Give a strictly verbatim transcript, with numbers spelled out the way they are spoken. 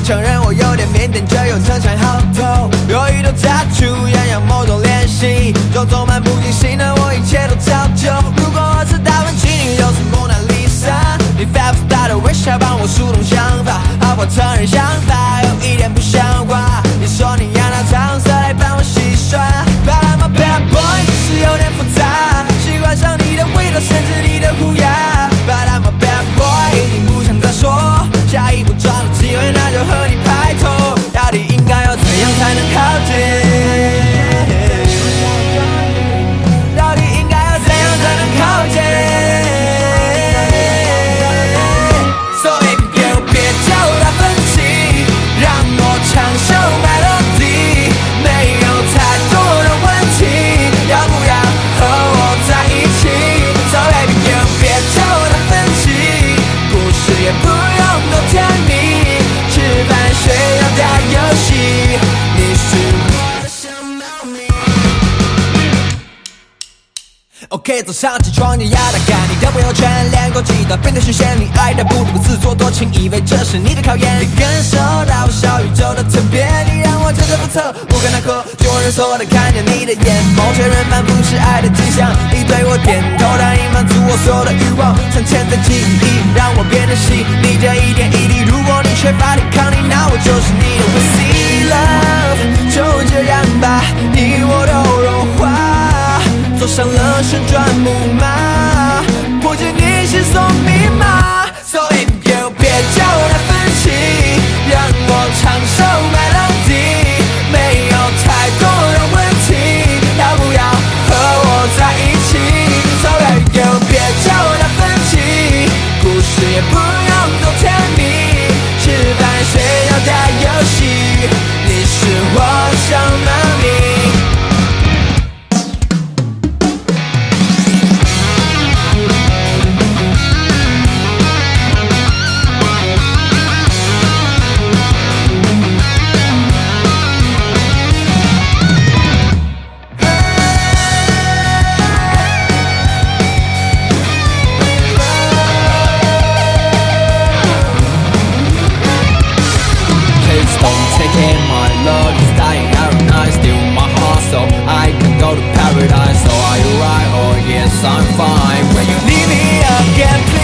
承认我有点腼腆，却又争强好斗。有一头扎出痒痒，某种练习，种种漫不经心的我，一切都照旧。如果我是达芬奇，你又是蒙娜丽莎，你发不大的微笑帮我疏通想法，好，我承认想法有一点不像话。你说你要拿长色来帮我洗刷 ，But I'm a bad boy， 是有点复杂，喜欢上你的味道，甚至你的胡牙。But I'm a bad boy， 已经不想再说，下一步抓住机会，那就和你拍拖。到底应该要怎样才能靠近？到底应该要怎样才能靠近 ？So baby girl， 别叫达芬奇，让我唱首 melody， 没有太多的问题，要不要和我在一起 ？So baby girl， 别叫达芬奇，故事也不用多甜蜜，吃饭睡觉打游戏，你是我的小猫咪。OK， 早上起床你要打开你的朋友圈，连过几道变得实现你爱的不得不自作多情，以为这是你的考验。你感受到小宇宙的特别，你让我猜测不透，不可奈何，就我人所的看见你的眼眸，确认仿佛是爱的迹象。你对我点头，但已满足我所有的欲望，像潜在记忆，让我变得细腻这一点一滴。如果你缺乏抵抗力，那我就是你的 We see love， 就这样吧，你我都融化。坐上了旋转木马，破解你心锁密码。So baby girl， 别叫达芬奇，让我唱首 melody， 没有太多的问题，要不要和我在一起 ？So baby girl， 别叫达芬奇，故事也不用多甜蜜，吃饭睡觉打游戏，你是我的小猫咪。So are you right? Oh yes, I'm fine. When you leave me again, please.